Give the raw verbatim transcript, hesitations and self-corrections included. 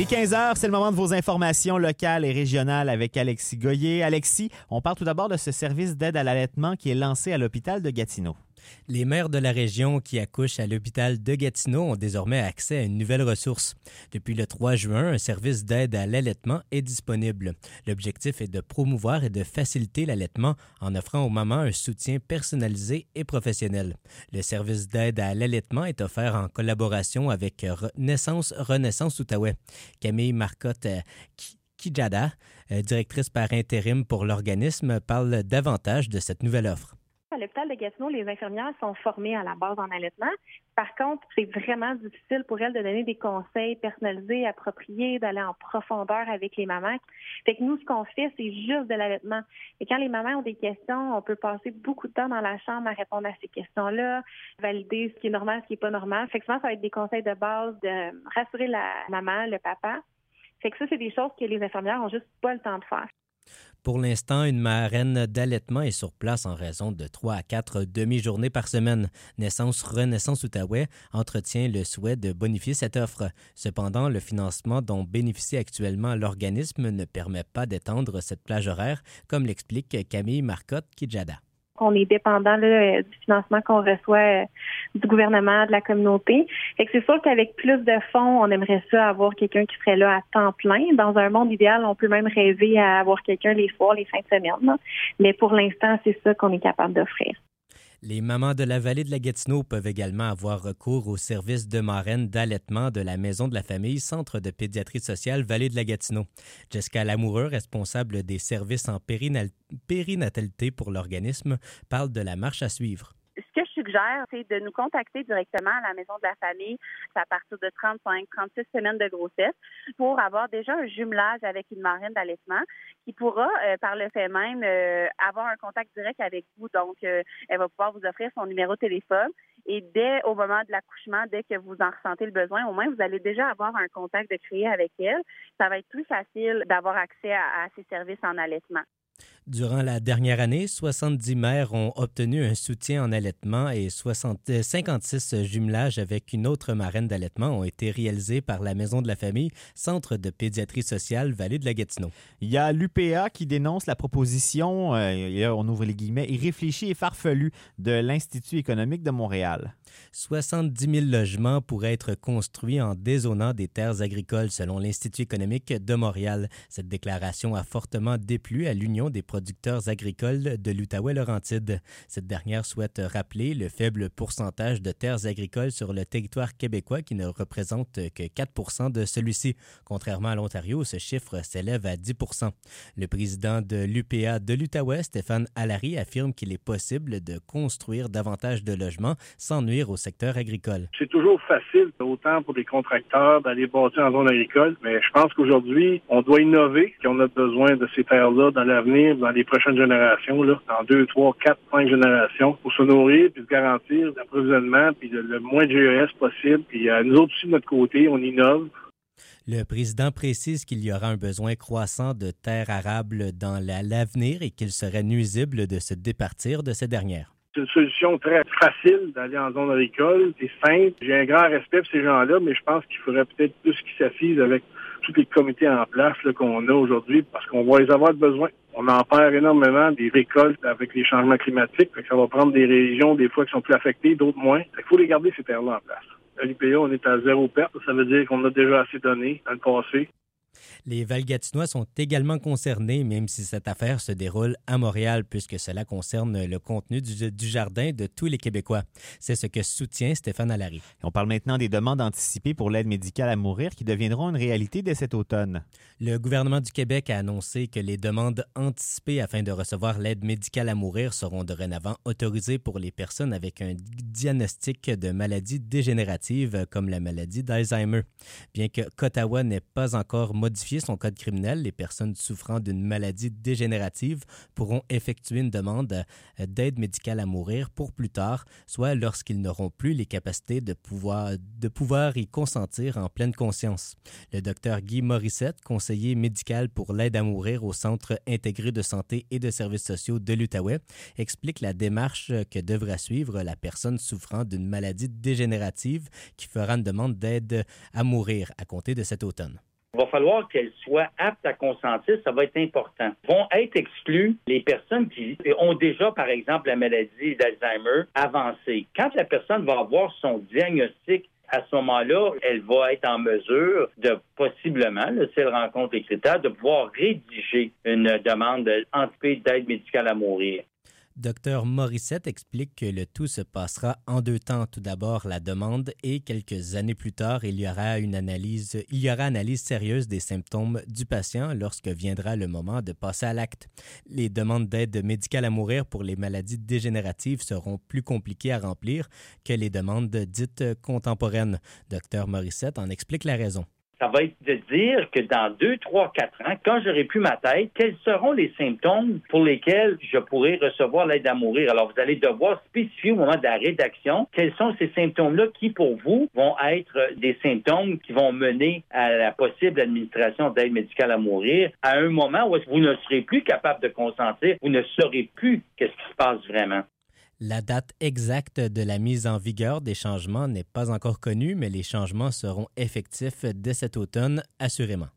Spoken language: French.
est quinze heures, c'est le moment de vos informations locales et régionales avec Alexis Goyer. Alexis, on parle tout d'abord de ce service d'aide à l'allaitement qui est lancé à l'hôpital de Gatineau. Les mères de la région qui accouchent à l'hôpital de Gatineau ont désormais accès à une nouvelle ressource. Depuis le trois juin, un service d'aide à l'allaitement est disponible. L'objectif est de promouvoir et de faciliter l'allaitement en offrant aux mamans un soutien personnalisé et professionnel. Le service d'aide à l'allaitement est offert en collaboration avec Naissance Renaissance Outaouais. Camille Marcotte Kijada, directrice par intérim pour l'organisme, parle davantage de cette nouvelle offre. À l'hôpital de Gatineau, les infirmières sont formées à la base en allaitement. Par contre, c'est vraiment difficile pour elles de donner des conseils personnalisés, appropriés, d'aller en profondeur avec les mamans. Fait que nous, ce qu'on fait, c'est juste de l'allaitement. Et quand les mamans ont des questions, on peut passer beaucoup de temps dans la chambre à répondre à ces questions-là, valider ce qui est normal, ce qui n'est pas normal. Fait que souvent, ça va être des conseils de base de rassurer la maman, le papa. Fait que ça, c'est des choses que les infirmières n'ont juste pas le temps de faire. Pour l'instant, une marraine d'allaitement est sur place en raison de trois à quatre demi-journées par semaine. Naissance Renaissance Outaouais entretient le souhait de bonifier cette offre. Cependant, le financement dont bénéficie actuellement l'organisme ne permet pas d'étendre cette plage horaire, comme l'explique Camille Marcotte Kijada. On est dépendant là, du financement qu'on reçoit euh, du gouvernement, de la communauté. Fait que c'est sûr qu'avec plus de fonds, on aimerait ça avoir quelqu'un qui serait là à temps plein. Dans un monde idéal, on peut même rêver à avoir quelqu'un les soirs, les fins de semaine. Là. Mais pour l'instant, c'est ça qu'on est capable d'offrir. Les mamans de la vallée de la Gatineau peuvent également avoir recours au service de marraine d'allaitement de la Maison de la Famille, Centre de pédiatrie sociale Vallée de la Gatineau. Jessica Lamoureux, responsable des services en périnal- périnatalité pour l'organisme, parle de la marche à suivre. Ce que je suggère, c'est de nous contacter directement à la Maison de la Famille à partir de trente-cinq à trente-six semaines de grossesse pour avoir déjà un jumelage avec une marraine d'allaitement qui pourra, euh, par le fait même, euh, avoir un contact direct avec vous. Donc, euh, elle va pouvoir vous offrir son numéro de téléphone et dès au moment de l'accouchement, dès que vous en ressentez le besoin, au moins, vous allez déjà avoir un contact de créer avec elle. Ça va être plus facile d'avoir accès à, à ces services en allaitement. Durant la dernière année, soixante-dix mères ont obtenu un soutien en allaitement et soixante, cinquante-six jumelages avec une autre marraine d'allaitement ont été réalisés par la Maison de la Famille, Centre de pédiatrie sociale Vallée de la Gatineau. Il y a l'U P A qui dénonce la proposition, euh, et là, on ouvre les guillemets, irréfléchie et farfelue de l'Institut économique de Montréal. soixante-dix mille logements pourraient être construits en dézonant des terres agricoles selon l'Institut économique de Montréal. Cette déclaration a fortement déplu à l'Union des producteurs agricoles de l'Outaouais-Laurentide. Cette dernière souhaite rappeler le faible pourcentage de terres agricoles sur le territoire québécois qui ne représente que quatre pour cent de celui-ci. Contrairement à l'Ontario, ce chiffre s'élève à dix pour cent. Le président de l'U P A de l'Outaouais, Stéphane Allary, affirme qu'il est possible de construire davantage de logements sans nuire au secteur agricole. C'est toujours facile, autant pour les contracteurs, d'aller bâtir en zone agricole, mais je pense qu'aujourd'hui, on doit innover, qu'on a besoin de ces terres-là dans l'avenir, dans les prochaines générations, là, dans deux, trois, quatre, cinq générations, pour se nourrir puis se garantir l'approvisionnement puis le, le moins de G E S possible. Puis euh, nous autres aussi, de notre côté, on innove. Le président précise qu'il y aura un besoin croissant de terres arables dans la, l'avenir et qu'il serait nuisible de se départir de ces dernières. C'est une solution très facile d'aller en zone agricole. C'est simple. J'ai un grand respect pour ces gens-là, mais je pense qu'il faudrait peut-être plus qu'ils s'assisent avec tous les comités en place là, qu'on a aujourd'hui parce qu'on va les avoir besoin. On en perd énormément des récoltes avec les changements climatiques. Fait que ça va prendre des régions, des fois, qui sont plus affectées, d'autres moins. Il faut les garder, ces terres-là, en place. À l'U P A, on est à zéro perte. Ça veut dire qu'on a déjà assez donné dans le passé. Les Valgatinois sont également concernés, même si cette affaire se déroule à Montréal, puisque cela concerne le contenu du, du jardin de tous les Québécois. C'est ce que soutient Stéphane Allary. On parle maintenant des demandes anticipées pour l'aide médicale à mourir qui deviendront une réalité dès cet automne. Le gouvernement du Québec a annoncé que les demandes anticipées afin de recevoir l'aide médicale à mourir seront dorénavant autorisées pour les personnes avec un diagnostic de maladie dégénérative comme la maladie d'Alzheimer. Bien que qu'Ottawa n'ait pas encore modifié son code criminel, les personnes souffrant d'une maladie dégénérative pourront effectuer une demande d'aide médicale à mourir pour plus tard, soit lorsqu'ils n'auront plus les capacités de pouvoir, de pouvoir y consentir en pleine conscience. Le docteur Guy Morissette, conseiller médical pour l'aide à mourir au Centre intégré de santé et de services sociaux de l'Outaouais, explique la démarche que devra suivre la personne souffrant d'une maladie dégénérative qui fera une demande d'aide à mourir à compter de cet automne. Il va falloir qu'elles soient aptes à consentir, ça va être important. Vont être exclues les personnes qui ont déjà, par exemple, la maladie d'Alzheimer avancée. Quand la personne va avoir son diagnostic, à ce moment-là, elle va être en mesure de possiblement, là, si elle rencontre les critères, de pouvoir rédiger une demande anticipée d'aide médicale à mourir. Docteur Morissette explique que le tout se passera en deux temps. Tout d'abord, la demande et quelques années plus tard, il y aura une analyse, il y aura analyse sérieuse des symptômes du patient lorsque viendra le moment de passer à l'acte. Les demandes d'aide médicale à mourir pour les maladies dégénératives seront plus compliquées à remplir que les demandes dites contemporaines. Docteur Morissette en explique la raison. Ça va être de dire que dans deux, trois, quatre ans, quand j'aurai plus ma tête, quels seront les symptômes pour lesquels je pourrai recevoir l'aide à mourir. Alors, vous allez devoir spécifier au moment de la rédaction quels sont ces symptômes-là qui, pour vous, vont être des symptômes qui vont mener à la possible administration d'aide médicale à mourir à un moment où vous ne serez plus capable de consentir, vous ne saurez plus qu'est-ce qui se passe vraiment. La date exacte de la mise en vigueur des changements n'est pas encore connue, mais les changements seront effectifs dès cet automne, assurément.